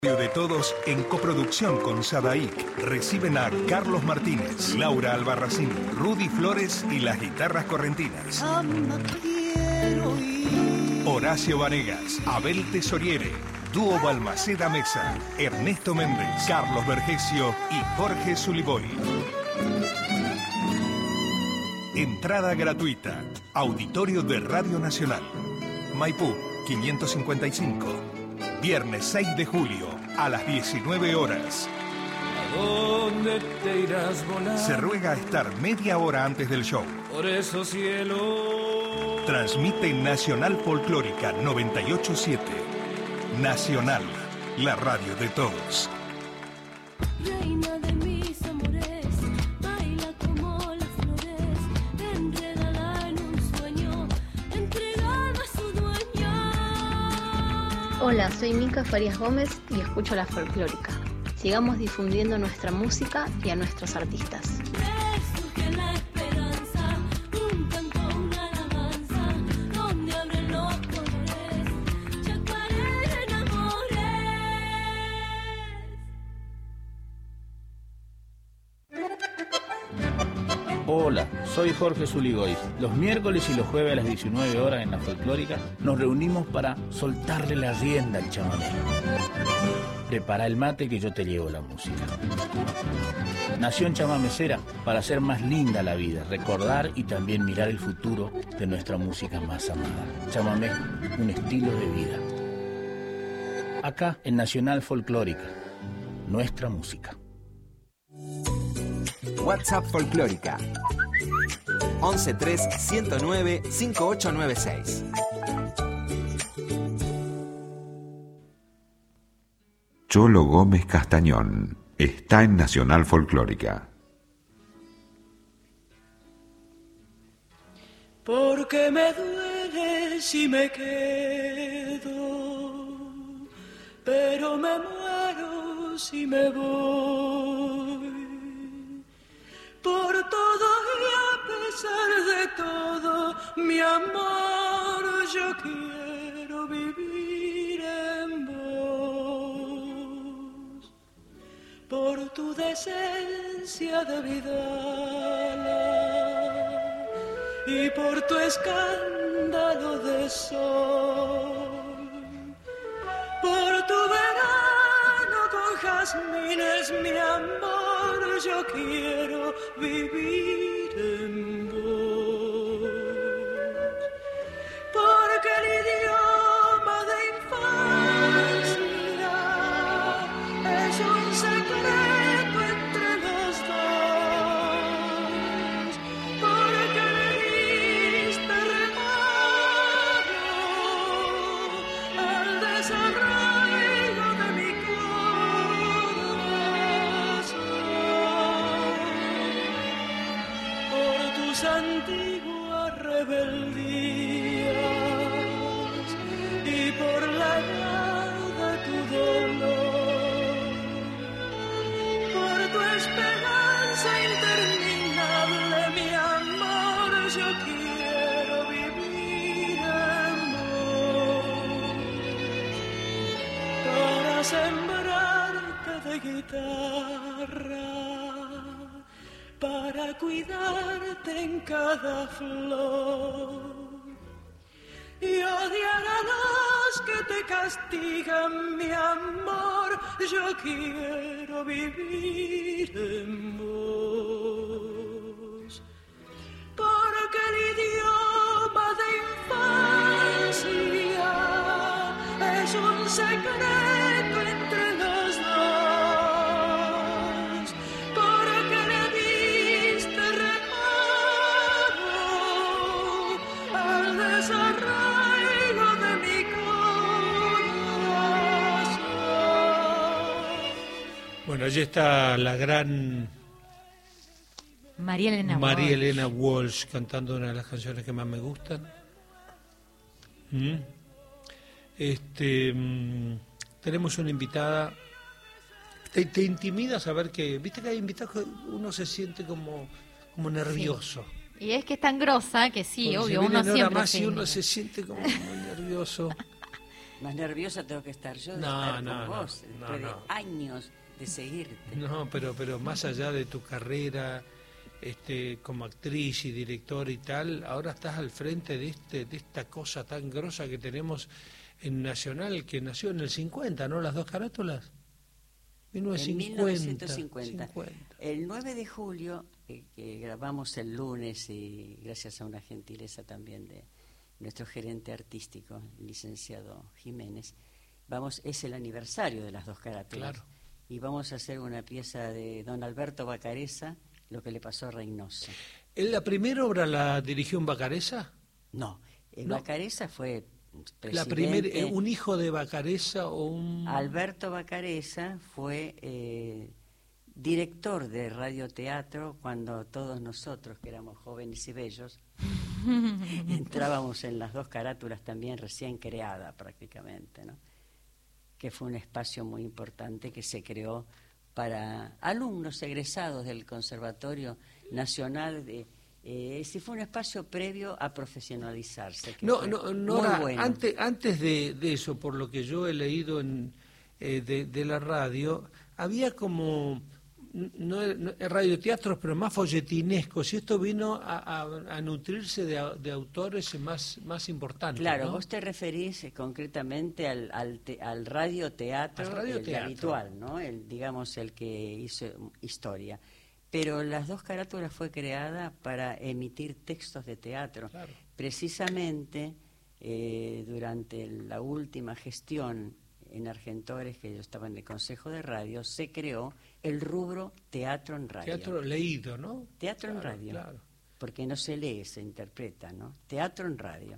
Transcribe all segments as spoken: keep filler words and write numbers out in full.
De Todos, en coproducción con Sadaic, reciben a Carlos Martínez, Laura Albarracín, Rudy Flores y las guitarras correntinas. Horacio Vanegas, Abel Tesoriere, Dúo Balmaceda Mesa, Ernesto Méndez, Carlos Vergesio y Jorge Zuliboy. Entrada gratuita. Auditorio de Radio Nacional. Maipú, quinientos cincuenta y cinco. Viernes seis de julio, a las diecinueve horas. ¿A dónde te irás volar? Se ruega estar media hora antes del show. Por eso, cielo. Transmite Nacional Folclórica noventa y ocho punto siete. Nacional, la radio de todos. Reina de mis amores, baila como las flores, enrédala en un sueño, entregada a su dueño. Hola, soy Mica Farías Gómez y escucho La Folclórica. Sigamos difundiendo nuestra música y a nuestros artistas. Resurge la esperanza, un canto, una alabanza, donde abren los colores, chacaré en amores. Hola, soy Jorge Zuliboy. Los miércoles y los jueves a las diecinueve horas en La Folclórica nos reunimos para soltarle la rienda al chamamé. Prepara el mate que yo te llevo la música. Nación chamamecera para hacer más linda la vida, recordar y también mirar el futuro de nuestra música más amada. Chamamé, un estilo de vida. Acá en Nacional Folclórica, nuestra música. WhatsApp Folclórica once tres ciento nueve cincuenta y ocho noventa y seis. Cholo Gómez Castañón está en Nacional Folclórica. Porque me duele si me quedo, pero me muero si me voy. Por todo y a pesar de todo, mi amor, yo quiero vivir en vos. Por tu decencia de vidala y por tu escándalo de sol. Por tu verano con jazmines, mi amor, yo quiero vivir en vos. Porque el idioma de infancia es un secreto entre los dos. Porque le diste reparo al desarraigo de mi antiguas rebeldías y por la edad de tu dolor, por tu esperanza interminable, mi amor, yo quiero vivir en vos, para sembrarte de guitarra, para cuidarte en cada flor y odiar a los que te castigan, mi amor, yo quiero vivir en vos. Porque el idioma de infancia es un secreto entre los dos. Porque le diste reparo al desarraigo de mi corazón. Bueno, allí está la gran María Elena María Walsh. Elena Walsh cantando una de las canciones que más me gustan. ¿Mm? Este, mm, tenemos una invitada. Te, te intimida saber que, viste que hay invitados que uno se siente como, como nervioso. Sí. Y es que es tan grosa que sí, Porque obvio, se uno viene hora siempre más se y uno inhibe. se siente como muy nervioso. Más nerviosa tengo que estar yo de No, estar no, con no, vos, no, después no. de años de seguirte. No, pero, pero más allá de tu carrera este, como actriz y directora y tal, ahora estás al frente de, este, de esta cosa tan grosa que tenemos en Nacional, que nació en el cincuenta, ¿no? Las dos carátulas. mil novecientos cincuenta. cincuenta. El nueve de julio, eh, que grabamos el lunes y gracias a una gentileza también de nuestro gerente artístico, el licenciado Jiménez, vamos, es el aniversario de las dos carátulas. Claro. Y vamos a hacer una pieza de don Alberto Bacareza, Lo que le pasó a Reynoso. ¿En la primera obra la dirigió un Bacareza? No, eh, No. Bacareza fue presidente. La primera, eh, ¿un hijo de Bacareza o un...? Alberto Bacareza fue eh, director de radioteatro cuando todos nosotros, que éramos jóvenes y bellos, entrábamos en las dos carátulas también recién creada prácticamente, ¿no? Que fue un espacio muy importante que se creó para alumnos egresados del Conservatorio Nacional de... Eh, si fue un espacio previo a profesionalizarse. Que No, fue no, muy Nora, bueno. antes, antes de, de eso, por lo que yo he leído en, eh, de, de la radio, había como, no, no radioteatros, pero más folletinescos, y esto vino a, a, a nutrirse de, de autores más, más importantes. Claro, ¿no? vos te referís eh, concretamente al, al, te, al radioteatro, Al radioteatro. el habitual, ¿no? El, digamos, el que hizo historia. Pero Las dos carátulas fue creada para emitir textos de teatro. Claro. Precisamente eh, durante la última gestión en Argentores, que yo estaba en el Consejo de Radio, se creó el rubro teatro en radio. Teatro leído, ¿no? Teatro en Claro, radio, claro. porque no se lee, se interpreta, ¿no? Teatro en radio.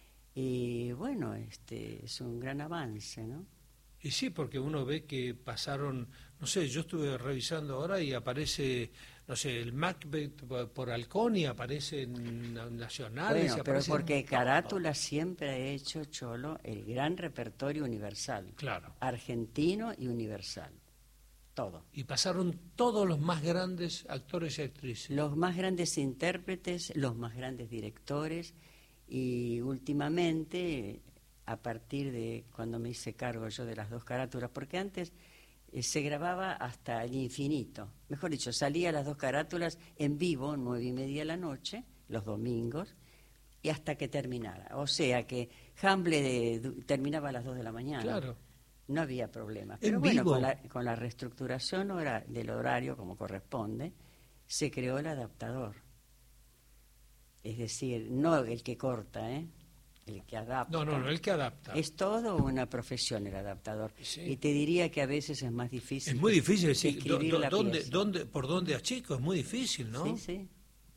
Y bueno, este es un gran avance, ¿no? Y sí, porque uno ve que pasaron, no sé, yo estuve revisando ahora y aparece, no sé, el Macbeth por, por Halcón y aparece en Nacionales. Bueno, y pero aparece en porque todo. Carátula siempre ha hecho, Cholo, el gran repertorio universal. Claro. Argentino y universal. Todo. Y pasaron todos los más grandes actores y actrices. Los más grandes intérpretes, los más grandes directores y últimamente, a partir de cuando me hice cargo yo de Las dos carátulas, porque antes eh, se grababa hasta el infinito. Mejor dicho, salía Las dos carátulas en vivo, nueve y media de la noche, los domingos, y hasta que terminara. O sea que Hamble de, du- terminaba a las dos de la mañana. Claro. No había problema. ¿En Pero bueno, vivo? con la, con la reestructuración hora, del horario, como corresponde, se creó el adaptador. Es decir, no el que corta, ¿eh? El que adapta. No, no, no, el que adapta. Es todo una profesión el adaptador. Sí. Y te diría que a veces es más difícil. Es muy difícil decir, escribir do- la dónde, pieza. dónde, por dónde a chico, es muy difícil, ¿no? Sí, sí.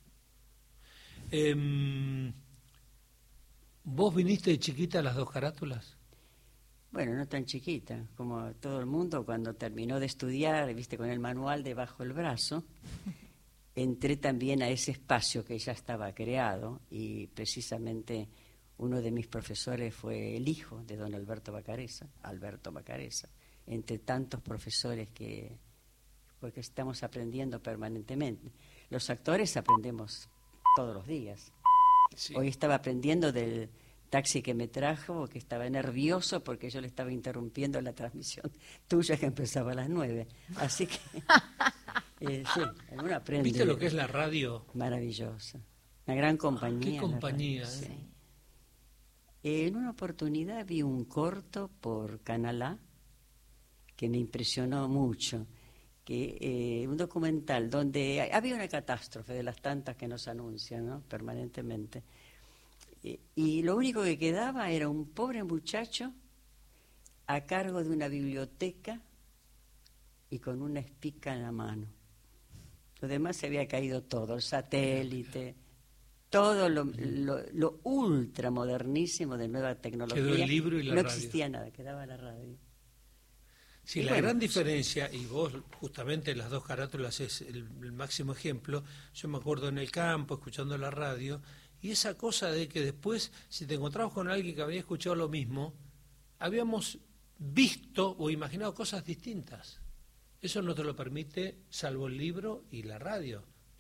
Em, ¿Vos viniste de chiquita a Las dos carátulas? Bueno, no tan chiquita, como todo el mundo cuando terminó de estudiar, viste, con el manual debajo del brazo, entré también a ese espacio que ya estaba creado y precisamente uno de mis profesores fue el hijo de don Alberto Bacareza, Alberto Bacareza, entre tantos profesores que, porque estamos aprendiendo permanentemente. Los actores aprendemos todos los días. Sí. Hoy estaba aprendiendo del taxi que me trajo, que estaba nervioso porque yo le estaba interrumpiendo la transmisión tuya que empezaba a las nueve. Así que, eh, sí, uno aprende. ¿Viste lo que es la radio? Maravillosa. Una gran compañía. Qué la compañía, radio, ¿eh? sí. Eh, En una oportunidad vi un corto por Canal A que me impresionó mucho, que eh, un documental donde había una catástrofe de las tantas que nos anuncian, ¿no? Permanentemente. Eh, y lo único que quedaba era un pobre muchacho a cargo de una biblioteca y con una espica en la mano. Lo demás se había caído todo, el satélite, todo lo, lo, lo ultramodernísimo de nueva tecnología. Quedó el libro y la no radio. existía nada, quedaba la radio. Sí, Y la bueno, gran diferencia, y vos justamente Las dos carátulas es el, el máximo ejemplo, yo me acuerdo en el campo, escuchando la radio, y esa cosa de que después, si te encontrabas con alguien que había escuchado lo mismo, habíamos visto o imaginado cosas distintas. Eso no te lo permite, salvo el libro y la radio.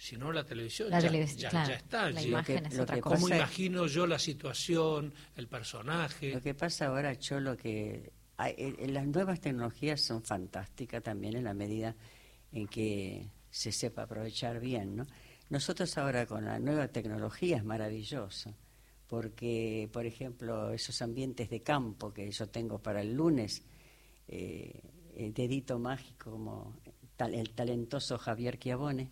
sino la televisión. La ya, televis- ya, claro, ya está. la ya. imagen Lo que- es lo otra que cosa. ¿Cómo pasa- imagino yo la situación, el personaje? Lo que pasa ahora, Cholo, que hay- eh, las nuevas tecnologías son fantásticas también en la medida en que se sepa aprovechar bien, ¿no? Nosotros ahora con la nueva tecnología es maravilloso, porque, por ejemplo, esos ambientes de campo que yo tengo para el lunes, eh, el dedito mágico, como tal, el talentoso Javier Chiavone,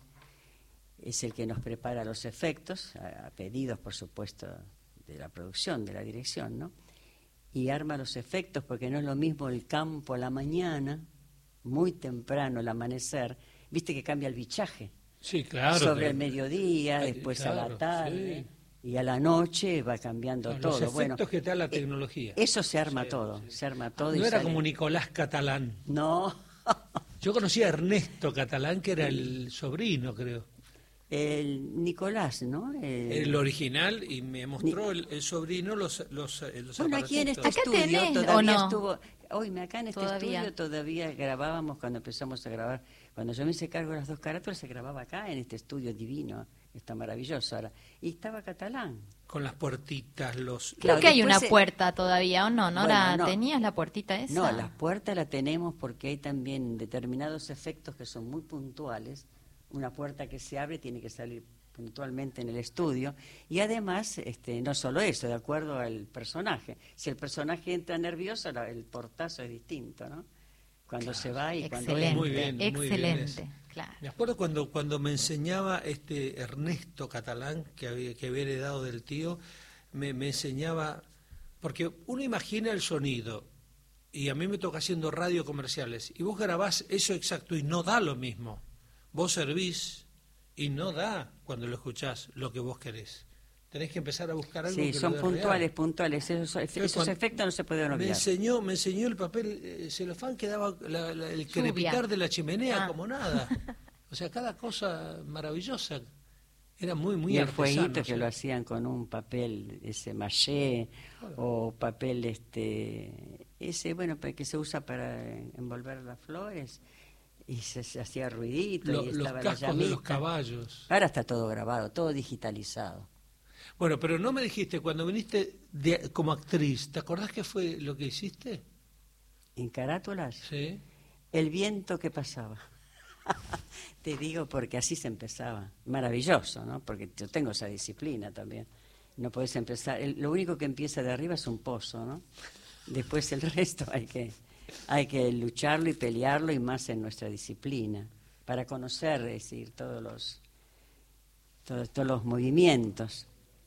es el que nos prepara los efectos, a, a pedidos, por supuesto, de la producción, de la dirección, ¿no? Y arma los efectos, porque no es lo mismo el campo a la mañana, muy temprano, el amanecer, viste que cambia el bichaje. Sí, claro. Sobre que- el mediodía, Ay, después a claro, la tarde, sí. y a la noche va cambiando Claro, todo. los efectos Bueno, que te da la eh, tecnología. eso se arma Sí, todo, sí. se arma todo. No y era sale- como Nicolás Catalán. No, Yo conocí a Ernesto Catalán, que era el sobrino, creo. el Nicolás, ¿no? El- El original, y me mostró el, el sobrino los, los, eh, los Bueno, aquí en este aparatitos. Acá estudio tenés, todavía ¿o no? estuvo, oíme, acá en este Todavía. estudio todavía grabábamos cuando empezamos a grabar, cuando yo me hice cargo de las dos carátulas se grababa acá en este estudio divino, está maravilloso ahora, y estaba Catalán. Con las puertitas, los... Creo Claro, que hay después una se- puerta todavía, ¿o no? ¿No, Bueno, la no. tenías la puertita esa? No, las puertas la tenemos porque hay también determinados efectos que son muy puntuales. Una puerta que se abre tiene que salir puntualmente en el estudio. Y además, este, no solo eso, de acuerdo al personaje. Si el personaje entra nervioso, la- el portazo es distinto, ¿no? Cuando se va y cuando Excelente, entra. Muy bien, muy bien excelente, eso. claro. Me acuerdo cuando, cuando me enseñaba este Ernesto Catalán, que había, que había heredado del tío, me, me enseñaba, porque uno imagina el sonido, y a mí me toca haciendo radio comerciales, y vos grabás eso exacto y no da lo mismo. Vos servís y no da cuando lo escuchás lo que vos querés. Tenés que empezar a buscar algo Sí, que son lo dé puntuales, real. puntuales. Esos, esos cuando- efectos no se pueden Me olvidar. enseñó, me enseñó el papel eh, celofán que daba la- la- el Lluvia. crepitar de la chimenea Ah. como nada. O sea, cada cosa maravillosa. Era muy, muy y el artesano, fueguito que sí. lo hacían con un papel ese maché o papel este ese bueno pa- que se usa para envolver las flores y se, se hacía ruidito Lo- y los estaba la cascos de los llamita. caballos. Ahora está todo grabado, todo digitalizado. Bueno, pero no me dijiste, cuando viniste de- como actriz, ¿te acordás qué fue lo que hiciste? En carátulas, Sí. el viento que pasaba. Te digo porque así se empezaba. Maravilloso, ¿no? Porque yo tengo esa disciplina también. No podés empezar. el- lo único que empieza de arriba es un pozo, ¿no? Después el resto hay que, hay que lucharlo y pelearlo y más en nuestra disciplina para conocer, es decir, todos los, todos, todos los movimientos.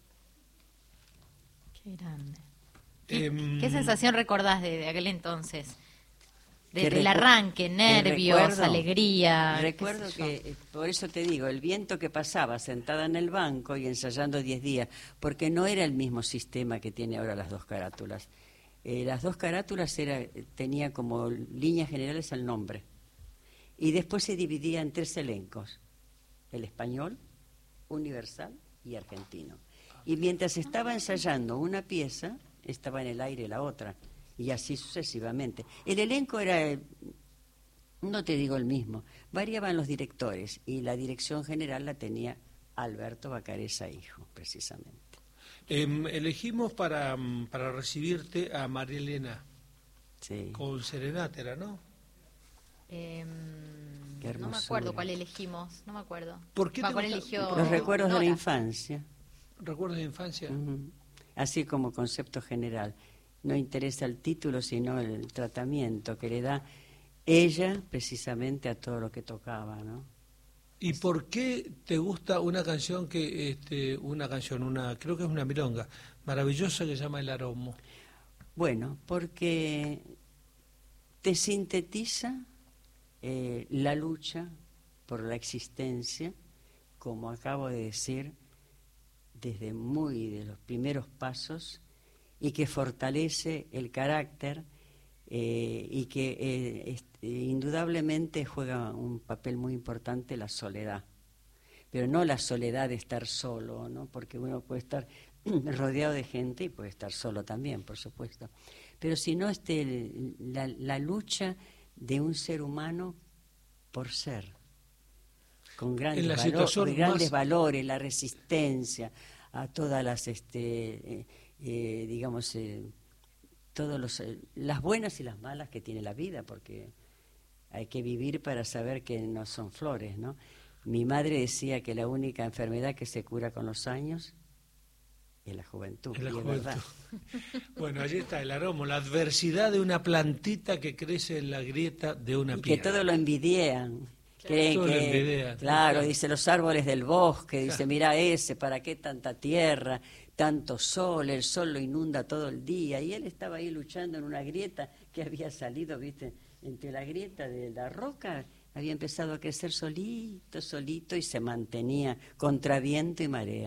Qué grande. Em, ¿Qué sensación recordás de, de aquel entonces? Que Desde el recu- arranque, que nervios, recuerdo- alegría. qué Recuerdo sé yo. que, eh, por eso te digo, el viento que pasaba sentada en el banco y ensayando diez días, porque no era el mismo sistema que tiene ahora las dos carátulas. Eh, las dos carátulas era, tenía como líneas generales el nombre. Y después se dividía en tres elencos, el español, universal y argentino. Y mientras estaba ensayando una pieza, estaba en el aire la otra, y así sucesivamente. El elenco era, eh, no te digo el mismo, variaban los directores, y la dirección general la tenía Alberto Bacareza hijo, precisamente. em, elegimos para, mm, para recibirte a María Elena Sí. con Serenata, ¿era, ¿no? Em, Qué no me hermosura. acuerdo cuál elegimos, no me acuerdo. ¿Por qué Va, te ¿cuál gusta- eligió Los recuerdos de la Nora? infancia. ¿Recuerdos de infancia? Ujú. Así como concepto general. No interesa el título, sino el tratamiento que le da ella precisamente a todo lo que tocaba, ¿no? ¿Y por qué te gusta una canción que, este, una canción, una, creo que es una milonga, maravillosa que se llama El Aromo? Bueno, porque te sintetiza eh, la lucha por la existencia, como acabo de decir, desde muy de los primeros pasos, y que fortalece el carácter eh, y que eh, este, indudablemente juega un papel muy importante la soledad. Pero no la soledad de estar solo, ¿no? Porque uno puede estar rodeado de gente y puede estar solo también, por supuesto. Pero sino este, la, la lucha de un ser humano por ser. con grandes, En la valo- situación grandes más- valores, la resistencia a todas las, este, eh, eh, digamos, eh, todos los, eh, las buenas y las malas que tiene la vida, porque hay que vivir para saber que no son flores, ¿no? Mi madre decía que la única enfermedad que se cura con los años es la juventud, Es la y es juventud. verdad. Bueno, allí está el aroma, la adversidad de una plantita que crece en la grieta de una Y que piedra. todo lo envidian. Creen Todo lo que, envidian. claro, Claro. dice los árboles del bosque, dice, mira ese, ¿para qué tanta tierra, tanto sol? El sol lo inunda todo el día. Y él estaba ahí luchando en una grieta que había salido, viste, entre la grieta de la roca, había empezado a crecer solito, solito, y se mantenía contra viento y marea.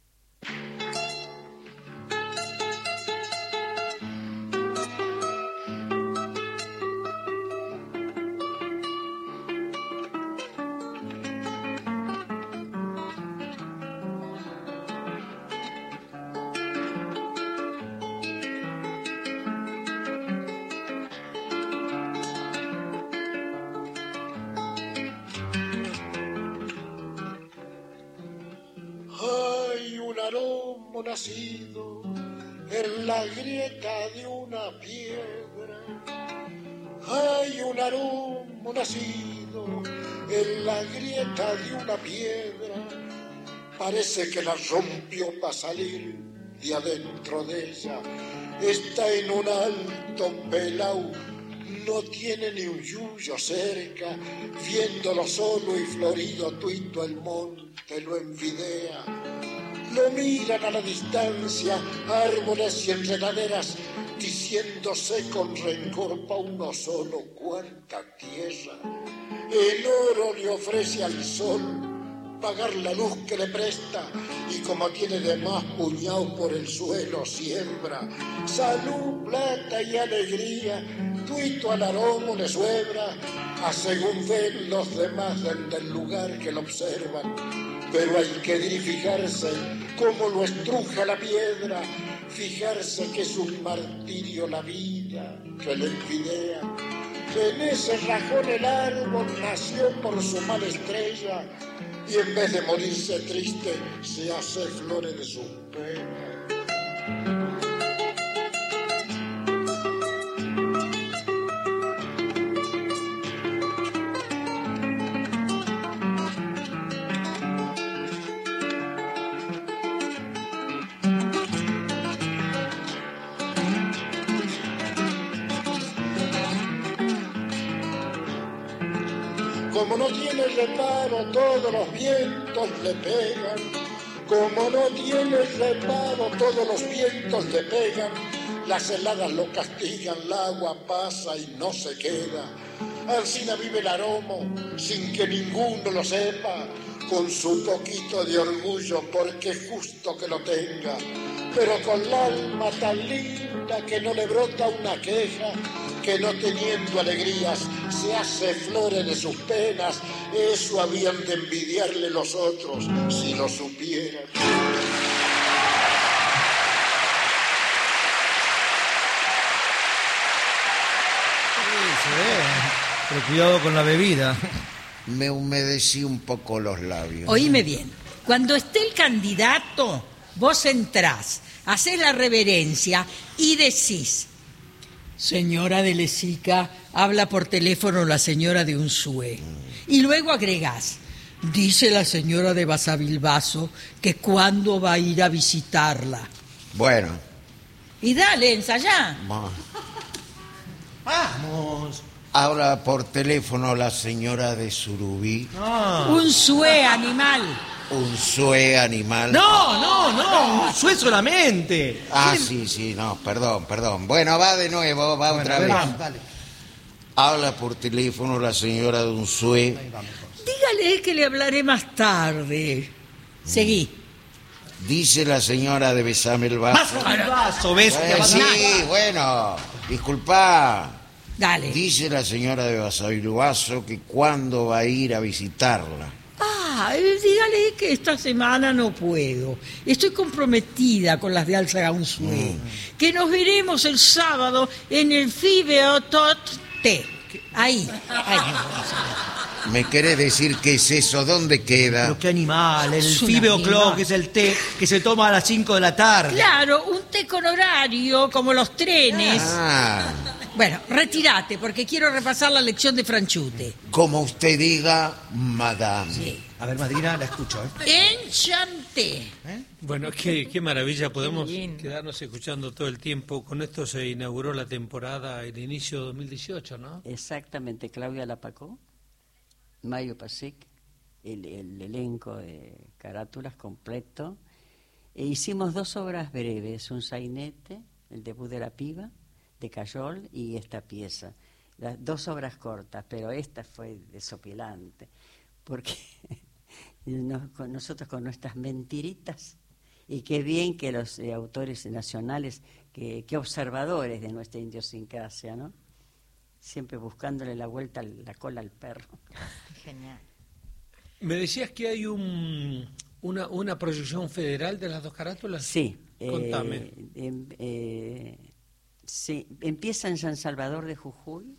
Hay un aroma nacido en la grieta de una piedra. Hay un aroma nacido en la grieta de una piedra. Parece que la rompió para salir de adentro de ella. Está en un alto pelau, no tiene ni un yuyo cerca. Viéndolo solo y florido, tuito el monte lo envidea. Lo miran a la distancia, árboles y enredaderas, diciéndose con rencor pa' uno solo cuánta tierra. El oro le ofrece al sol pagar la luz que le presta, y como tiene de más puñado por el suelo siembra. Salud, plata y alegría, tuito al aroma le suebra, a según ven los demás del, del lugar que lo observan. Pero hay que edificarse como lo estruja la piedra, fijarse que es un martirio la vida que le envidea. En ese rajón el árbol nació por su mala estrella, y en vez de morirse triste se hace flores de sus penas. Como no tiene reparo, todos los vientos le pegan. Como no tiene reparo, todos los vientos le pegan. Las heladas lo castigan, el agua pasa y no se queda. Alcina vive el aromo sin que ninguno lo sepa, con su poquito de orgullo porque es justo que lo tenga, pero con el alma tan linda que no le brota una queja, que no teniendo alegrías se hace flores de sus penas. Eso habían de envidiarle los otros si lo supieran. Se ve, pero cuidado con la bebida. Me humedecí un poco los labios. Oíme bien, cuando esté el candidato, vos entrás, hacés la reverencia y decís: señora de Lesica, habla por teléfono la señora de Unzué. Y luego agregás: dice la señora de Basavilbaso que cuándo va a ir a visitarla. Bueno. Y dale, ensayá. Bueno. Vamos. Habla por teléfono la señora de Surubí. Ah. Unzué, animal. Unzué, animal. No, no, no, Unzué solamente. Ah, sí, sí, no, perdón, perdón. Bueno, va de nuevo, va Bueno, otra ver, vez. vamos, dale. Habla por teléfono la señora de Unzué. Dígale que le hablaré más tarde. Seguí. Dice la señora de Besame el vaso. Más el vaso, ¿ves? Eh, sí, bueno, disculpa. Dale. Dice la señora de Basavilbaso que cuándo va a ir a visitarla. Ah, eh, dígale que esta semana no puedo. Estoy comprometida con las de Alza Unzué. Mm. Que nos veremos el sábado en el Fibeotot T. Ahí. Ahí. ¿Me querés decir qué es eso? ¿Dónde queda? Pero qué animal, el Es un Fibeo Club, animal. que es el té que se toma a las cinco de la tarde. Claro, un té con horario, como los trenes. Ah, Bueno, retírate, porque quiero repasar la lección de Franchute. como usted diga, madame. Sí. A ver, madrina, la escucho, ¿eh? Enchanté. Bueno, qué, qué maravilla, podemos Qué lindo. quedarnos escuchando todo el tiempo. Con esto se inauguró la temporada, el inicio de dos mil dieciocho, ¿no? Exactamente, Claudia Lapacó, Mario Pasic, el, el elenco de carátulas completo. E hicimos dos obras breves, un sainete, el debut de la piba, de Cayol, y esta pieza. Las dos obras cortas, pero esta fue desopilante, porque nos- con nosotros con nuestras mentiritas, y qué bien que los eh, autores nacionales, que, qué observadores de nuestra idiosincrasia, ¿no? Siempre buscándole la vuelta, la cola al perro. Genial. Me decías que hay un, una, una proyección federal de las dos carátulas. Sí. Contame. eh, em- eh, sí, empieza en San Salvador de Jujuy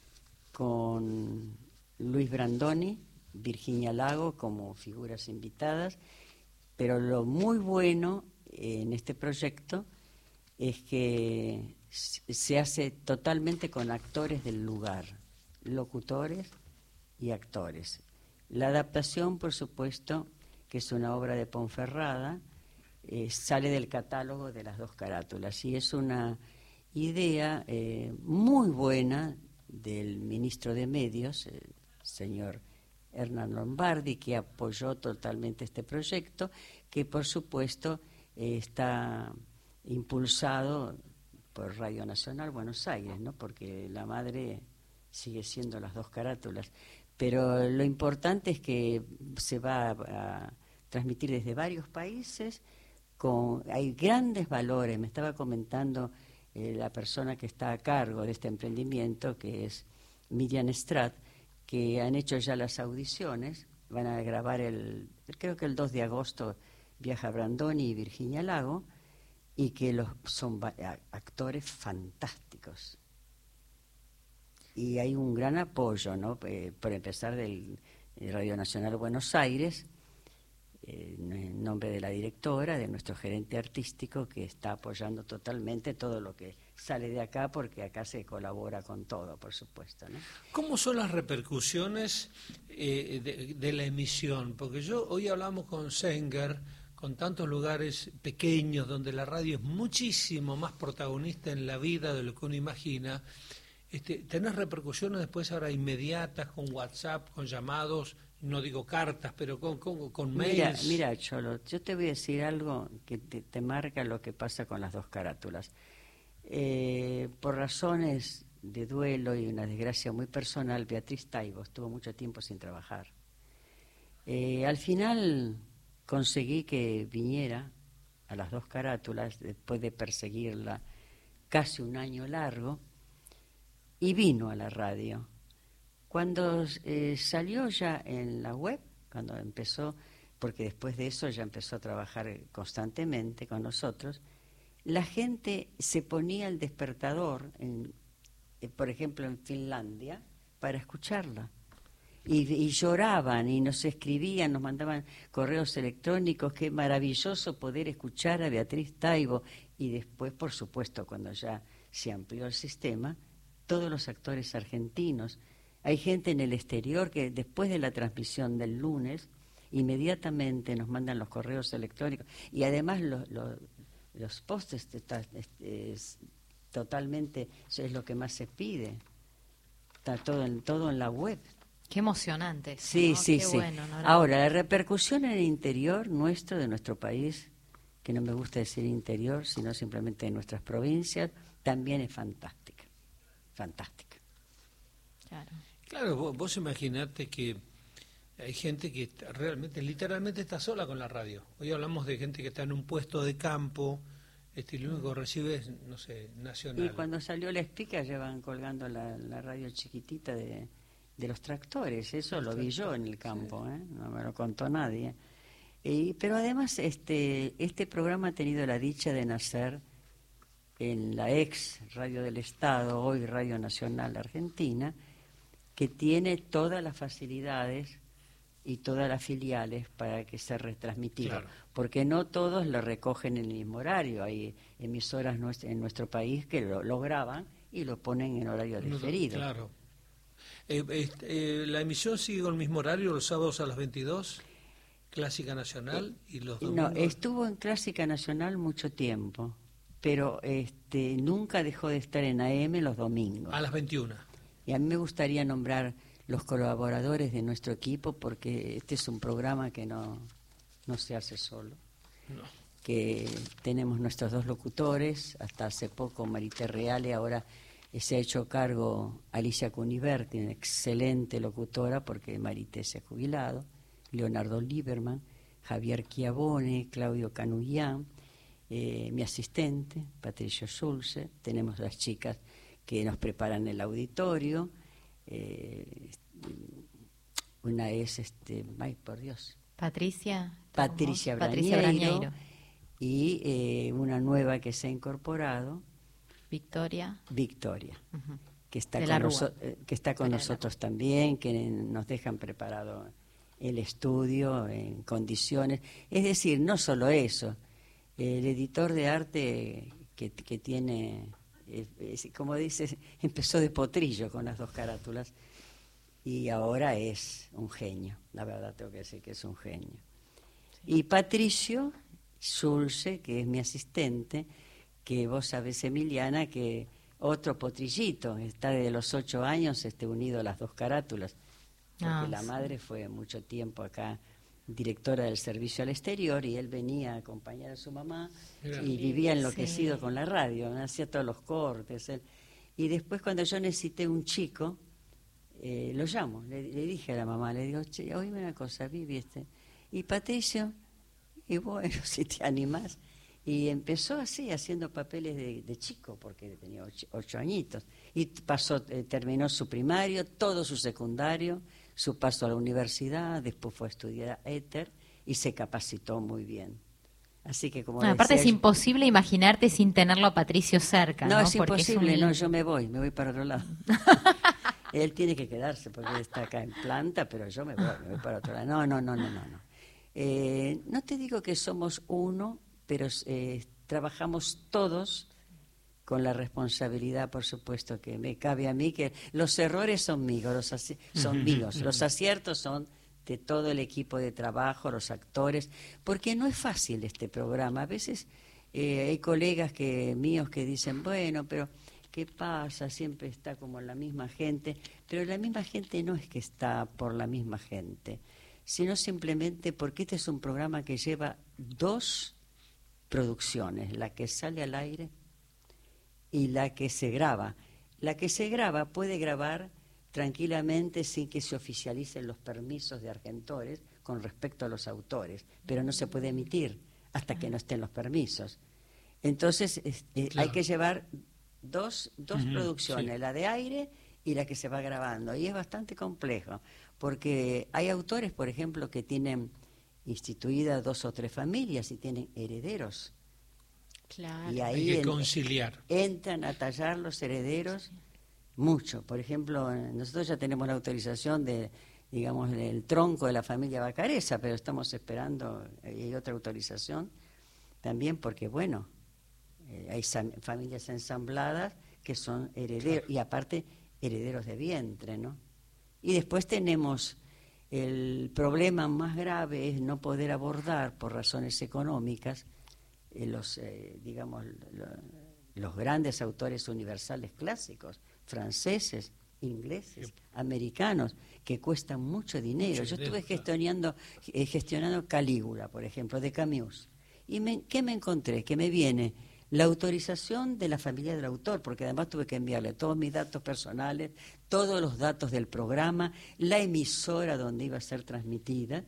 con Luis Brandoni, Virginia Lago como figuras invitadas, pero lo muy bueno eh, en este proyecto es que s- se hace totalmente con actores del lugar, locutores y actores. La adaptación, por supuesto, que es una obra de Ponferrada, eh, sale del catálogo de las dos carátulas y es una idea eh, muy buena del ministro de Medios, el señor Hernán Lombardi, que apoyó totalmente este proyecto, que por supuesto eh, está impulsado por Radio Nacional Buenos Aires, ¿no? Porque la madre sigue siendo las dos carátulas. Pero lo importante es que se va a, a transmitir desde varios países, con, hay grandes valores. Me estaba comentando eh, la persona que está a cargo de este emprendimiento, que es Miriam Strat, que han hecho ya las audiciones, van a grabar el, creo que el dos de agosto viaja Brandoni y Virginia Lago, y que los son va- a- actores fantásticos. Y hay un gran apoyo, ¿no? Eh, por empezar del eh, Radio Nacional Buenos Aires, eh, en nombre de la directora, de nuestro gerente artístico, que está apoyando totalmente todo lo que sale de acá, porque acá se colabora con todo, por supuesto, ¿no? ¿Cómo son las repercusiones eh, de, de la emisión? Porque yo hoy hablamos con Sanger, con tantos lugares pequeños donde la radio es muchísimo más protagonista en la vida de lo que uno imagina. Este, ¿Tenés repercusiones después ahora inmediatas con WhatsApp, con llamados, no digo cartas, pero con, con, con Mira, mails? mira, Cholo, yo te voy a decir algo que te, te marca lo que pasa con las dos carátulas. Eh, por razones de duelo y una desgracia muy personal, Beatriz Taibo estuvo mucho tiempo sin trabajar. Eh, al final conseguí que viniera a las dos carátulas, después de perseguirla casi un año largo, y vino a la radio. Cuando eh, salió ya en la web, cuando empezó, porque después de eso ya empezó a trabajar constantemente con nosotros, la gente se ponía el despertador, en, eh, por ejemplo en Finlandia, para escucharla. Y, y lloraban y nos escribían, nos mandaban correos electrónicos, qué maravilloso poder escuchar a Beatriz Taibo. Y después, por supuesto, cuando ya se amplió el sistema, todos los actores argentinos. Hay gente en el exterior que después de la transmisión del lunes, inmediatamente nos mandan los correos electrónicos. Y además los, los, los posts está, es, es, totalmente, eso es lo que más se pide. Está todo en, todo en la web. Qué emocionante. eso, Sí, ¿no? sí, Qué sí. bueno, ¿no? Ahora, la repercusión en el interior nuestro, de nuestro país, que no me gusta decir interior, sino simplemente de nuestras provincias, también es fantástica. Fantástica. Claro. Claro, vos, vos imaginate que hay gente que está- realmente, literalmente está sola con la radio. Hoy hablamos de gente que está en un puesto de campo, este, y lo único que recibe es, no sé, nacional. Y cuando salió la espica llevan colgando la, la radio chiquitita de, de los tractores. Eso lo vi yo en el campo, ¿eh? No me lo contó nadie. Y, pero además este, este programa ha tenido la dicha de nacer en la ex Radio del Estado, hoy Radio Nacional Argentina, que tiene todas las facilidades y todas las filiales para que sea retransmitido, Claro. porque no todos lo recogen en el mismo horario. Hay emisoras nues- en nuestro país que lo, lo graban y lo ponen en horario No, diferido. Claro. Eh, este, eh, ¿La emisión sigue con el mismo horario los sábados a las veintidós? Clásica Nacional y los domingos. No, estuvo en Clásica Nacional mucho tiempo, pero este, nunca dejó de estar en A M los domingos. A las veintiuna. Y a mí me gustaría nombrar los colaboradores de nuestro equipo, porque este es un programa que no, no se hace solo. No. Que tenemos nuestros dos locutores, hasta hace poco Marité Reale, ahora se ha hecho cargo Alicia Cuniverti, una excelente locutora, porque Marité se ha jubilado, Leonardo Lieberman, Javier Chiavone, Claudio Canullán, eh, mi asistente, Patricio Schulze, tenemos las chicas que nos preparan el auditorio, eh, una es, este, ay por Dios, Patricia. Patricia Patricia Brañeiro, Brañeiro. y eh, una nueva que se ha incorporado, Victoria. Victoria, Ujú. que está De con, la Rúa. noso- eh, que está con De la nosotros también, que nos dejan preparado el estudio en condiciones. Es decir, no solo eso, el editor de arte que, que tiene, eh, es- como dices, empezó de potrillo con las dos carátulas y ahora es un genio, la verdad tengo que decir que es un genio. Y Patricio Schulze, que es mi asistente, que vos sabés, Emiliana, que otro potrillito, está desde los ocho años este, unido a las dos carátulas, porque Ah, la sí. madre fue mucho tiempo acá directora del servicio al exterior y él venía a acompañar a su mamá Mirá. y vivía enloquecido Sí. con la radio, hacía todos los cortes. Él. Y después cuando yo necesité un chico, eh, lo llamo, le, le dije a la mamá, le digo, che, oíme una cosa, Vivi, este. Y Patricio, y bueno, si te animás. Y empezó así, haciendo papeles de, de chico, porque tenía ocho, ocho añitos. Y pasó, eh, terminó su primario, todo su secundario, su paso a la universidad, después fue a estudiar a Éter y se capacitó muy bien. Así que como No, aparte decía es yo- imposible imaginarte sin tenerlo a Patricio cerca. no, No, es Porque imposible, un- no, yo me voy, me voy para otro lado. Él tiene que quedarse porque él está acá en planta, pero yo me voy, me voy para otro lado. No, no, no, no, no. No, eh, no te digo que somos uno, pero eh, trabajamos todos con la responsabilidad, por supuesto, que me cabe a mí, que los errores son míos, los aci- son míos, los aciertos son de todo el equipo de trabajo, los actores, porque no es fácil este programa. A veces eh, hay colegas que míos que dicen, bueno, pero ¿qué pasa? Siempre está como la misma gente, pero la misma gente no es que está por la misma gente, sino simplemente porque este es un programa que lleva dos producciones, la que sale al aire y la que se graba. La que se graba puede grabar tranquilamente sin que se oficialicen los permisos de Argentores con respecto a los autores, pero no se puede emitir hasta que no estén los permisos. Entonces es- eh, Claro. hay que llevar dos, dos Ujú, producciones, sí. la de aire y la que se va grabando, y es bastante complejo, porque hay autores, por ejemplo, que tienen instituidas dos o tres familias y tienen herederos. Claro. Y Hay ahí que en- conciliar. entran a tallar los herederos mucho. Por ejemplo, eh, nosotros ya tenemos la autorización de, digamos, del tronco de la familia Bacareza, pero estamos esperando, eh, hay otra autorización también porque, bueno, eh, hay sam- familias ensambladas que son herederos, y aparte herederos de vientre, ¿no? Y después tenemos el problema más grave es no poder abordar por razones económicas eh, los, eh, digamos, lo- los grandes autores universales clásicos, franceses, ingleses, americanos, que cuestan mucho dinero. Mucho Yo dinero, estuve claro. gestionando, eh, gestionando Calígula, por ejemplo, de Camus. ¿Y me, qué me encontré? Que me viene la autorización de la familia del autor, porque además tuve que enviarle todos mis datos personales, todos los datos del programa, la emisora donde iba a ser transmitida.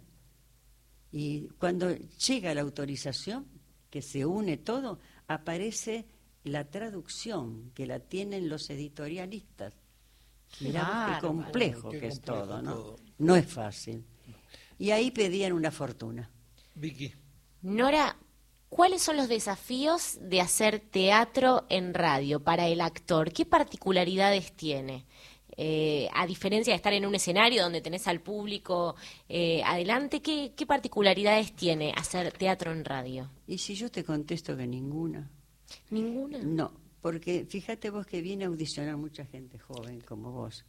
Y cuando llega la autorización, que se une todo, aparece la traducción, que la tienen los editorialistas. Mirá vos qué bárbaro. complejo Qué que es complejo todo, ¿no? todo. No es fácil. Y ahí pedían una fortuna. Vicky. Nora, ¿cuáles son los desafíos de hacer teatro en radio para el actor? ¿Qué particularidades tiene? Eh, a diferencia de estar en un escenario donde tenés al público eh, adelante, ¿qué, ¿qué particularidades tiene hacer teatro en radio? Y si yo te contesto que ninguna. ¿Ninguna? No, porque fíjate vos que viene a audicionar mucha gente joven como vos.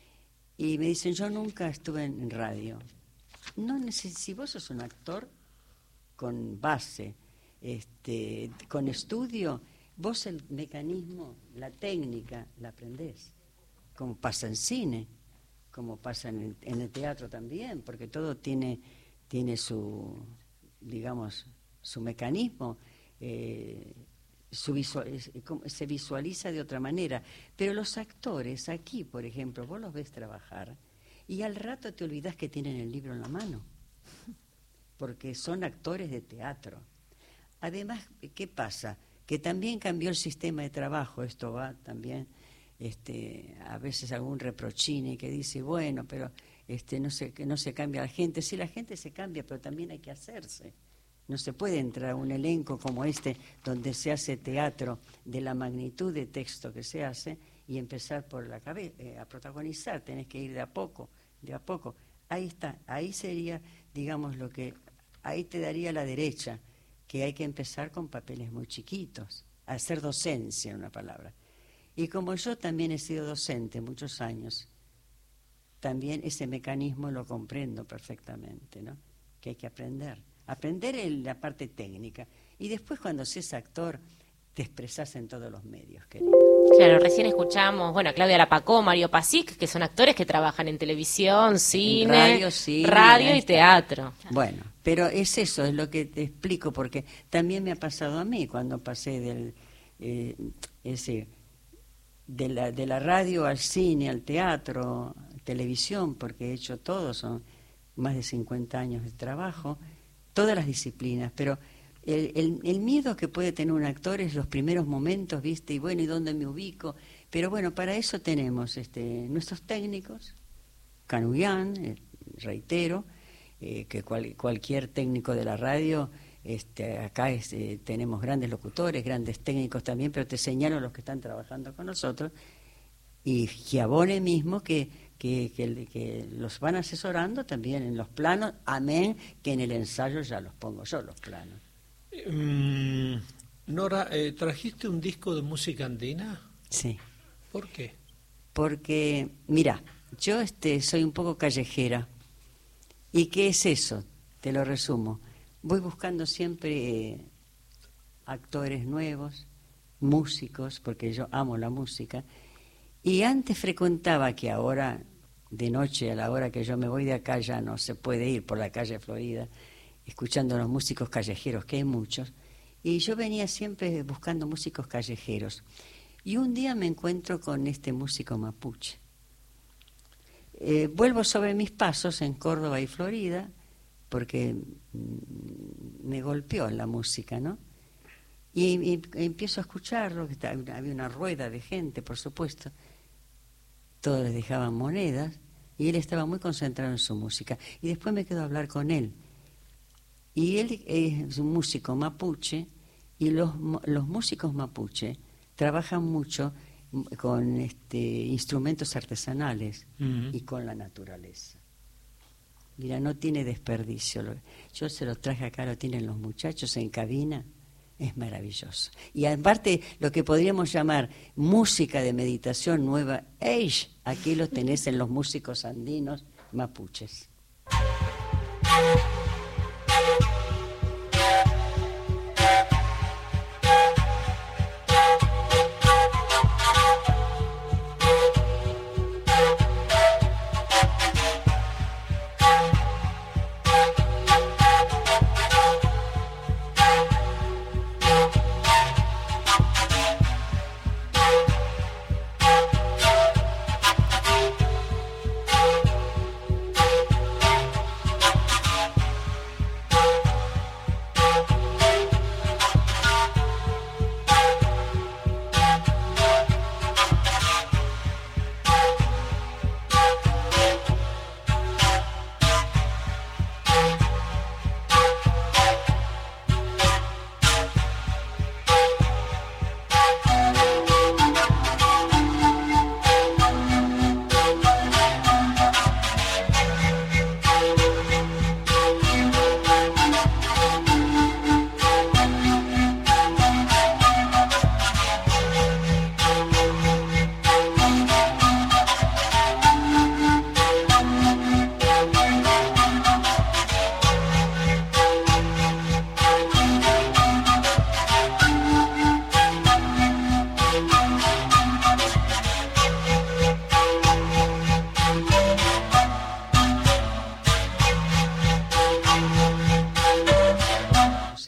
Y me dicen, yo nunca estuve en radio. No neces- si vos sos un actor con base, este, con estudio, vos el mecanismo, la técnica, la aprendés. Como pasa en cine, como pasa en el, en el teatro también, porque todo tiene, tiene su, digamos, su mecanismo. Eh, Su visual, se visualiza de otra manera, pero los actores aquí, por ejemplo, vos los ves trabajar y al rato te olvidás que tienen el libro en la mano, porque son actores de teatro. Además, ¿qué pasa? Que también cambió el sistema de trabajo, esto va también, este, a veces algún reprochine que dice, bueno, pero este, no se, que no se cambia la gente. Sí, la gente se cambia, pero también hay que hacerse. No se puede entrar a un elenco como este, donde se hace teatro de la magnitud de texto que se hace, y empezar por la cabeza, eh, a protagonizar, tenés que ir de a poco, de a poco. Ahí está, ahí sería, digamos, lo que, ahí te daría la derecha, que hay que empezar con papeles muy chiquitos, hacer docencia, en una palabra. Y como yo también he sido docente muchos años, también ese mecanismo lo comprendo perfectamente, ¿no? Que hay que aprender. Aprender en la parte técnica. Y después, cuando seas actor, te expresás en todos los medios, querido. Claro, recién escuchamos, bueno, a Claudia Lapacó, Mario Pasic, que son actores que trabajan en televisión, cine, radio, cine, radio y teatro. Bueno, pero es eso, es lo que te explico, porque también me ha pasado a mí cuando pasé del eh, ese de la, de la radio al cine, al teatro, televisión, porque he hecho todo, son más de cincuenta años de trabajo, todas las disciplinas, pero el, el, el miedo que puede tener un actor es los primeros momentos, ¿viste? Y bueno, ¿y dónde me ubico? Pero bueno, para eso tenemos este, nuestros técnicos, Canullán, eh, reitero, eh, que cual, cualquier técnico de la radio, este, acá es, eh, tenemos grandes locutores, grandes técnicos también, pero te señalo los que están trabajando con nosotros, y Giabone mismo, que Que, que, que los van asesorando también en los planos, amén, que en el ensayo ya los pongo yo, los planos. Mm, Nora, eh, ¿trajiste un disco de música andina? Sí. ¿Por qué? Porque, mira, yo este, soy un poco callejera. ¿Y qué es eso? Te lo resumo. Voy buscando siempre eh, actores nuevos, músicos, porque yo amo la música. Y antes frecuentaba, que ahora de noche, a la hora que yo me voy de acá, ya no se puede ir por la calle Florida, escuchando a los músicos callejeros, que hay muchos, y yo venía siempre buscando músicos callejeros. Y un día me encuentro con este músico mapuche. Eh, vuelvo sobre mis pasos en Córdoba y Florida, porque me golpeó la música, ¿no? Y, y empiezo a escucharlo, que está, había una rueda de gente, por supuesto, todos les dejaban monedas, y él estaba muy concentrado en su música. Y después me quedo a hablar con él. Y él es un músico mapuche, y los, los músicos mapuche trabajan mucho con este, instrumentos artesanales uh-huh. y con la naturaleza. Mira, no tiene desperdicio. Yo se lo traje acá, lo tienen los muchachos en cabina. Es maravilloso. Y aparte, lo que podríamos llamar música de meditación nueva age, aquí lo tenés en los músicos andinos mapuches.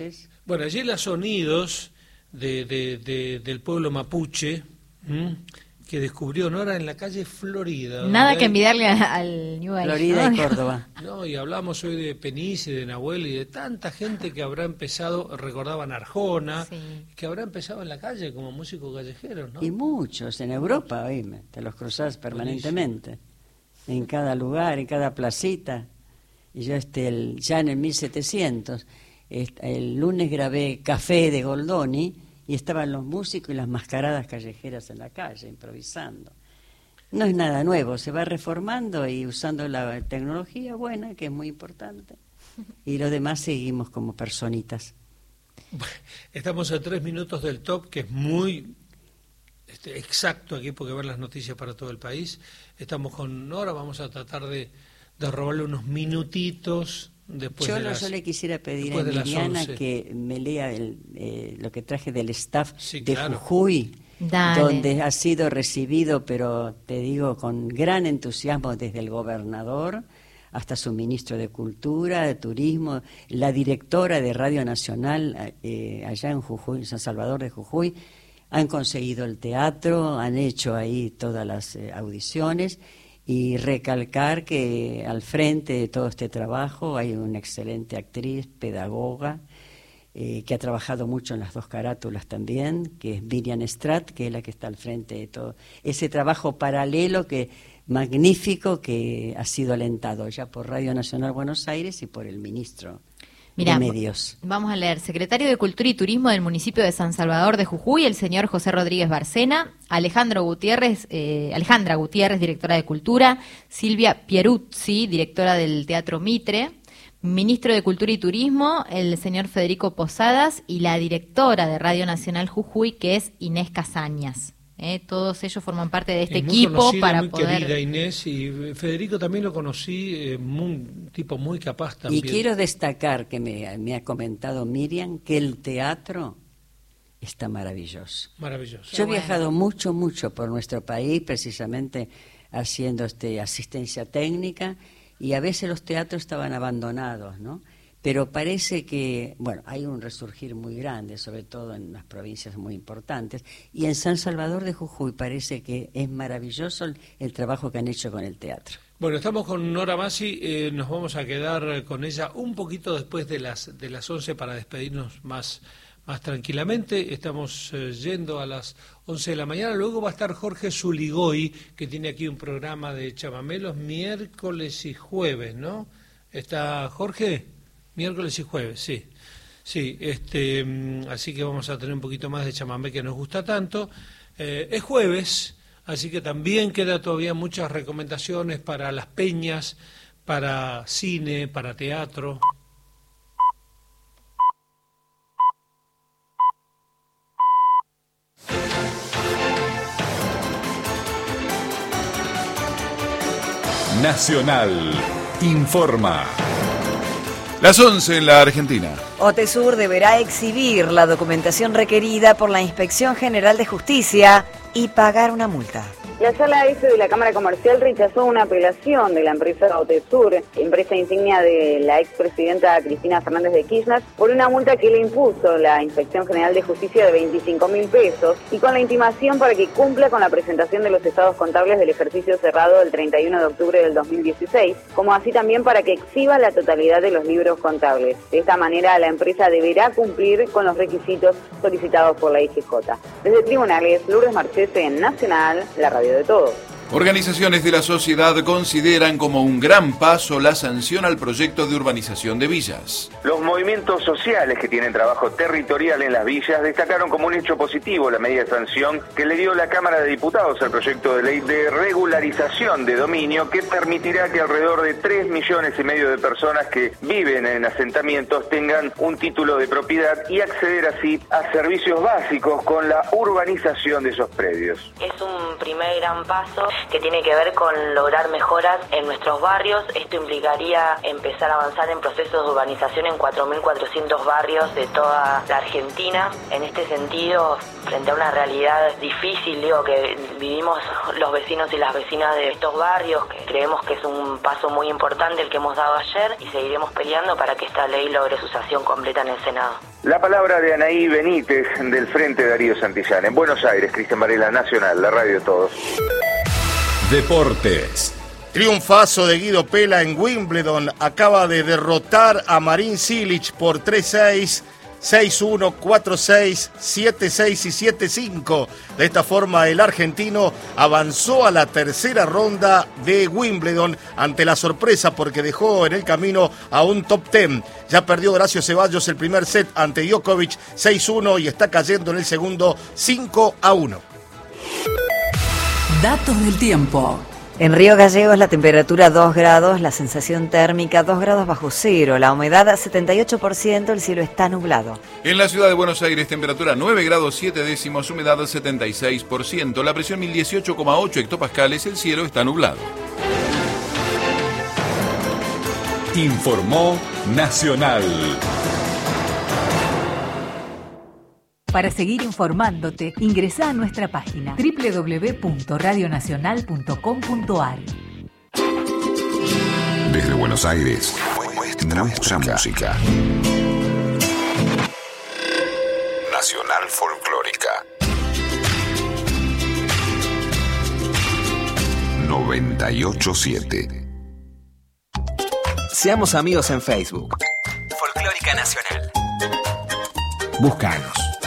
voces. Bueno, allí los sonidos de, de, de, del pueblo mapuche, ¿m? que descubrió Nora en la calle Florida. Nada que hay... envidiarle a, al New Age. Florida ¿no? y Córdoba. No, y hablamos hoy de Penice, de Nahuel y de tanta gente que habrá empezado, recordaban Arjona, sí. que habrá empezado en la calle como músicos callejeros, ¿no? Y muchos, en Europa, oíme, te los cruzás permanentemente, buenísimo. En cada lugar, en cada placita. Y yo este, el, ya en el mil setecientos, el lunes grabé Café de Goldoni, y estaban los músicos y las mascaradas callejeras en la calle, improvisando. No es nada nuevo, se va reformando y usando la tecnología buena, que es muy importante, y los demás seguimos como personitas. Estamos a tres minutos del top, que es muy este, exacto aquí, porque ver las noticias para todo el país. Estamos con Nora, vamos a tratar de, de robarle unos minutitos. Después yo, de lo, las, yo le quisiera pedir a Miriana que me lea el, eh, lo que traje del staff sí, de claro. Jujuy, Dale. donde ha sido recibido, pero te digo, con gran entusiasmo desde el gobernador hasta su ministro de Cultura, de Turismo, la directora de Radio Nacional eh, allá en Jujuy, en San Salvador de Jujuy. Han conseguido el teatro, han hecho ahí todas las eh, audiciones. Y recalcar que al frente de todo este trabajo hay una excelente actriz, pedagoga, eh, que ha trabajado mucho en las dos carátulas también, que es Miriam Strat, que es la que está al frente de todo ese trabajo paralelo que magnífico que ha sido alentado ya por Radio Nacional Buenos Aires y por el ministro Mirá, de Medios. Vamos a leer. Secretario de Cultura y Turismo del municipio de San Salvador de Jujuy, el señor José Rodríguez Barcena, Alejandro Gutiérrez, eh, Alejandra Gutiérrez, directora de Cultura, Silvia Pieruzzi, directora del Teatro Mitre, ministro de Cultura y Turismo, el señor Federico Posadas, y la directora de Radio Nacional Jujuy, que es Inés Casañas. Eh, todos ellos forman parte de este es muy equipo conocida, para muy poder... querida Inés, y Federico también lo conocí, eh, muy, un tipo muy capaz también. Y quiero destacar que me, me ha comentado Miriam que el teatro está maravilloso. Maravilloso. Yo he bueno. viajado mucho, mucho por nuestro país, precisamente haciendo este asistencia técnica, y a veces los teatros estaban abandonados, ¿no? Pero parece que, bueno, hay un resurgir muy grande, sobre todo en las provincias muy importantes, y en San Salvador de Jujuy parece que es maravilloso el, el trabajo que han hecho con el teatro. Bueno, estamos con Nora Masi, eh, nos vamos a quedar con ella un poquito después de las de las once para despedirnos más, más tranquilamente. Estamos eh, yendo a las once de la mañana, luego va a estar Jorge Zuligoy, que tiene aquí un programa de chamamé los miércoles y jueves, ¿no? ¿Está Jorge? Miércoles y jueves, sí. Sí, este, así que vamos a tener un poquito más de chamamé que nos gusta tanto. Eh, es jueves, así que también queda todavía muchas recomendaciones para las peñas, para cine, para teatro. Nacional informa. Las once en la Argentina. OTESUR deberá exhibir la documentación requerida por la Inspección General de Justicia y pagar una multa. La Sala F de la Cámara Comercial rechazó una apelación de la empresa OTESUR, empresa insignia de la expresidenta Cristina Fernández de Kirchner, por una multa que le impuso la Inspección General de Justicia de veinticinco mil pesos y con la intimación para que cumpla con la presentación de los estados contables del ejercicio cerrado el treinta y uno de octubre del dos mil dieciséis, como así también para que exhiba la totalidad de los libros contables. De esta manera, la empresa deberá cumplir con los requisitos solicitados por la I G J. Desde Tribunales, Lourdes Marchese, en Nacional, la radio de todos. Organizaciones de la sociedad consideran como un gran paso la sanción al proyecto de urbanización de villas. Los movimientos sociales que tienen trabajo territorial en las villas destacaron como un hecho positivo la medida de sanción que le dio la Cámara de Diputados al proyecto de ley de regularización de dominio que permitirá que alrededor de tres millones y medio de personas que viven en asentamientos tengan un título de propiedad y acceder así a servicios básicos con la urbanización de esos predios. Es un primer gran paso que tiene que ver con lograr mejoras en nuestros barrios. Esto implicaría empezar a avanzar en procesos de urbanización en cuatro mil cuatrocientos barrios de toda la Argentina. En este sentido, frente a una realidad difícil, digo, que vivimos los vecinos y las vecinas de estos barrios, que creemos que es un paso muy importante el que hemos dado ayer y seguiremos peleando para que esta ley logre su sanción completa en el Senado. La palabra de Anaí Benítez del Frente Darío Santillán. En Buenos Aires, Cristian Varela, Nacional, la radio de todos. Deportes. Triunfazo de Guido Pella en Wimbledon. Acaba de derrotar a Marin Cilic por tres seis, seis uno, cuatro seis, siete seis y siete cinco. De esta forma, el argentino avanzó a la tercera ronda de Wimbledon ante la sorpresa porque dejó en el camino a un top ten. Ya perdió Horacio Ceballos el primer set ante Djokovic seis uno y está cayendo en el segundo cinco a uno. Datos del tiempo. En Río Gallegos la temperatura dos grados, la sensación térmica dos grados bajo cero, la humedad setenta y ocho por ciento, el cielo está nublado. En la ciudad de Buenos Aires, temperatura nueve grados siete décimos, humedad setenta y seis por ciento, la presión mil dieciocho coma ocho hectopascales, el cielo está nublado. Informó Nacional. Para seguir informándote, ingresá a nuestra página doble u doble u doble u punto radio nacional punto com punto a r. Desde Buenos Aires, nuestra, nuestra música. Nacional Folclórica. noventa y ocho siete. Seamos amigos en Facebook. Folclórica Nacional. Búscanos.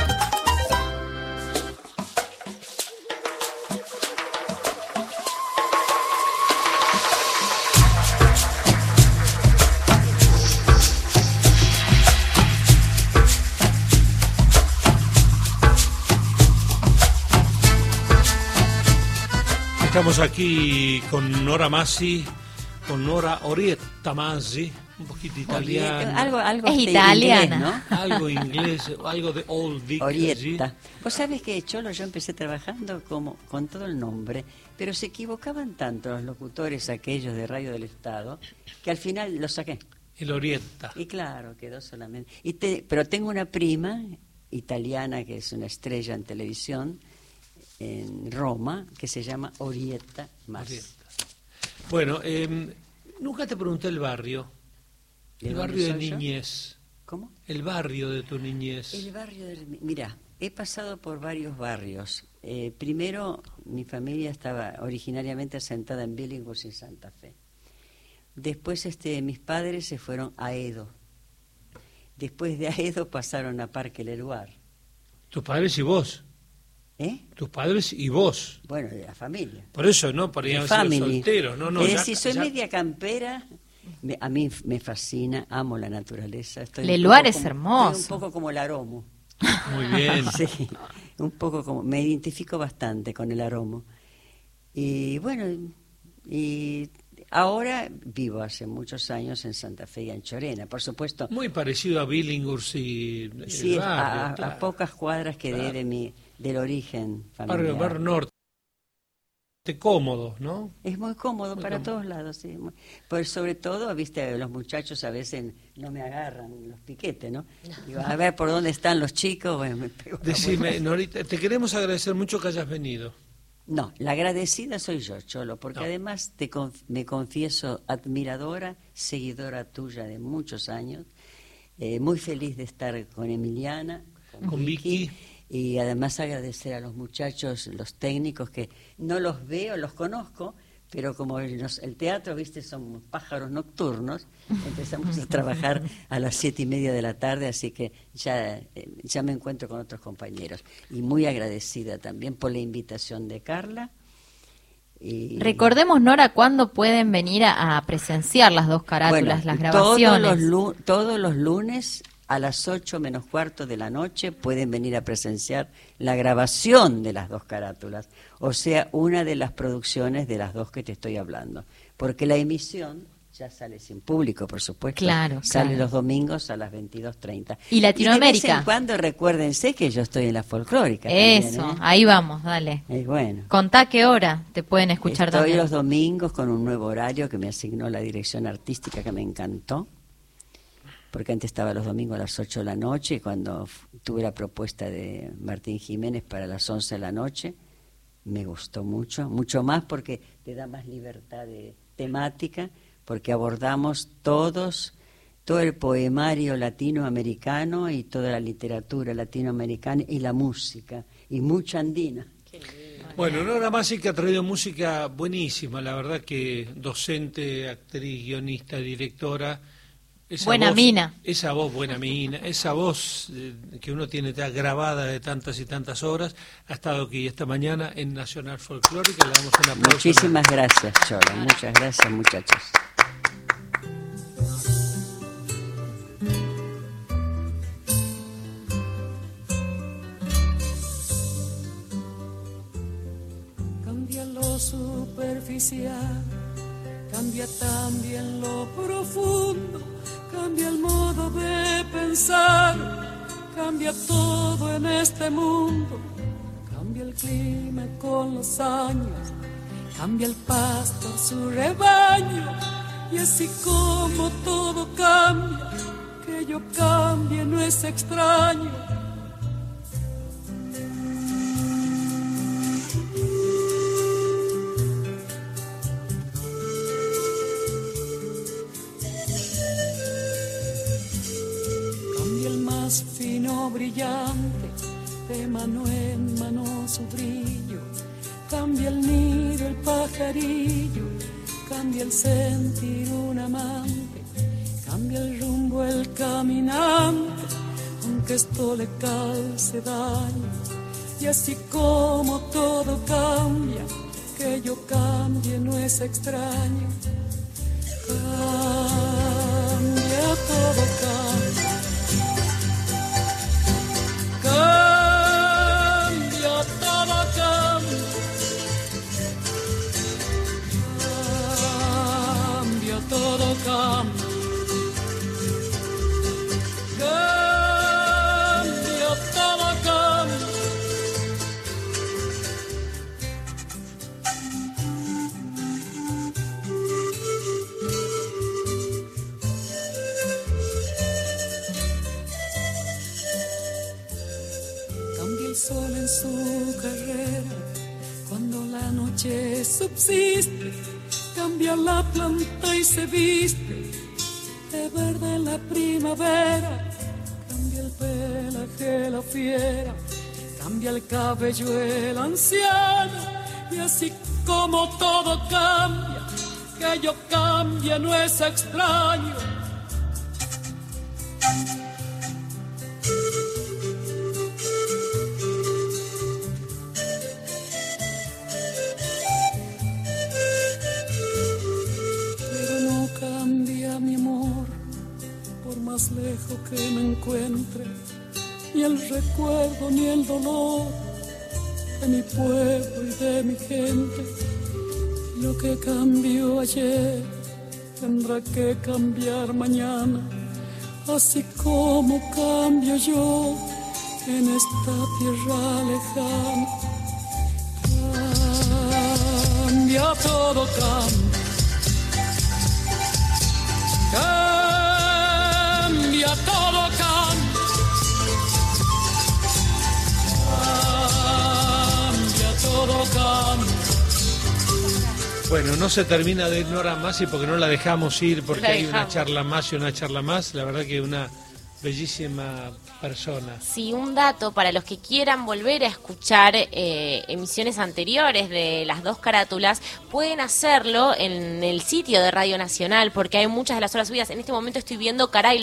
Estamos aquí con Nora Masi, con Nora Orietta Masi, un poquito italiana. Algo, algo es de italiana, inglés, ¿no? Algo inglés, algo de Old Vic. Orietta. Vos sabés que Cholo, yo empecé trabajando como con todo el nombre, pero se equivocaban tanto los locutores aquellos de Radio del Estado que al final lo saqué. El Orietta. Y claro, quedó solamente. Y te, pero tengo una prima italiana que es una estrella en televisión en Roma, que se llama Orietta Masi. Bueno, eh, nunca te pregunté el barrio. El barrio de niñez. ¿Cómo? El barrio de tu niñez. El barrio de... Mira, he pasado por varios barrios. Eh, primero, mi familia estaba originariamente asentada en Billinghurst y Santa Fe. Después este, mis padres se fueron a Edo. Después de Aedo pasaron a Parque Leluar. ¿Tus padres y vos? ¿Eh? Tus padres y vos. Bueno, de la familia. Por eso, ¿no? Por ir a ser solteros. No, no, es ya, decir, soy ya... media campera. Me, a mí me fascina, amo la naturaleza. Estoy Leluar es como, hermoso. Estoy un poco como el aromo. Muy bien. Sí, un poco como... Me identifico bastante con el aromo. Y bueno, y ahora vivo hace muchos años en Santa Fe y Anchorena, por supuesto. Muy parecido a Billinghurst y el sí, barrio, a, claro. a pocas cuadras quedé Claro. de mi, del origen familiar. Barrio, barrio norte. Cómodo, ¿no? Es muy cómodo muy para cómodo. todos lados, sí. Muy- Pues sobre todo, viste, los muchachos a veces no me agarran los piquetes, ¿no? Digo, a ver por dónde están los chicos. Bueno, me pego una Decime, vuelta. Norita, te queremos agradecer mucho que hayas venido. No, la agradecida soy yo, Cholo, porque No. además te conf- me confieso admiradora, seguidora tuya de muchos años, eh, muy feliz de estar con Emiliana, con, Con Vicky. y además agradecer a los muchachos, los técnicos, que no los veo, los conozco, pero como el, nos- el teatro, viste, son pájaros nocturnos, empezamos a trabajar a las siete y media de la tarde, así que ya, eh, ya me encuentro con otros compañeros. Y muy agradecida también por la invitación de Carla. Y, Recordemos, Nora, cuándo pueden venir a, a presenciar las dos carátulas, bueno, las grabaciones. Todos los, lu- todos los lunes a las ocho menos cuarto de la noche pueden venir a presenciar la grabación de las dos carátulas, o sea, una de las producciones de las dos que te estoy hablando, porque la emisión ya sale sin público, por supuesto. Claro, Sale claro. los domingos a las veintidós treinta. ¿Y Latinoamérica? Y de vez en cuando recuérdense que yo estoy en la folclórica. Eso, también, ¿eh? ahí vamos, dale. Y bueno. Contá qué hora te pueden escuchar Estoy también. los domingos con un nuevo horario que me asignó la dirección artística, que me encantó, porque antes estaba los domingos a las ocho de la noche, y cuando f- tuve la propuesta de Martín Jiménez para las once de la noche, me gustó mucho, mucho más porque te da más libertad de temática, porque abordamos todos, todo el poemario latinoamericano y toda la literatura latinoamericana y la música, y mucha andina. Bueno, Nora Masic ha traído música buenísima, la verdad que docente, actriz, guionista, directora. Esa Buena voz, mina. Esa voz, buena mina, esa voz eh, que uno tiene ya grabada de tantas y tantas horas, ha estado aquí esta mañana en Nacional Folclórica. Le damos un aplauso. Muchísimas gracias, Cholo, muchas gracias, muchachos. Cambia lo superficial, cambia también lo profundo, cambia el modo de pensar, cambia todo en este mundo, cambia el clima con los años, cambia el pastor su rebaño, y así como todo cambia, que yo cambie no es extraño. Cambia el más fino brillante, de mano en mano su brillo, cambia el nido el pajarillo, cambia el sentir un amante, cambia el rumbo el caminante, aunque esto le calce daño, y así como todo cambia, que yo cambie no es extraño. Cambia, todo cambia. Cambia, todo cambia. Cambia, todo cambia. Cambia, todo cambia. Cambia el sol en su carrera, cuando la noche subsiste, cambia la planta y se viste de verde la primavera, cambia el pelaje la fiera, cambia el cabello el anciano, y así como todo cambia, que yo cambie no es extraño. Pero no cambia mi amor, por más lejos que me encuentre, ni el recuerdo ni el dolor de mi pueblo y de mi gente. Lo que cambió ayer tendrá que cambiar mañana, así como cambio yo en esta tierra lejana. Cambia, todo cambia. Cambia, todo cambia. Cambia, todo cambia. Bueno, no se termina de ir Nora Masi porque no la dejamos ir, porque La hay una dejamos. charla más y una charla más. La verdad que una bellísima persona. Sí, un dato para los que quieran volver a escuchar eh, emisiones anteriores de las dos carátulas, pueden hacerlo en el sitio de Radio Nacional, porque hay muchas de las horas subidas. En este momento estoy viendo Caray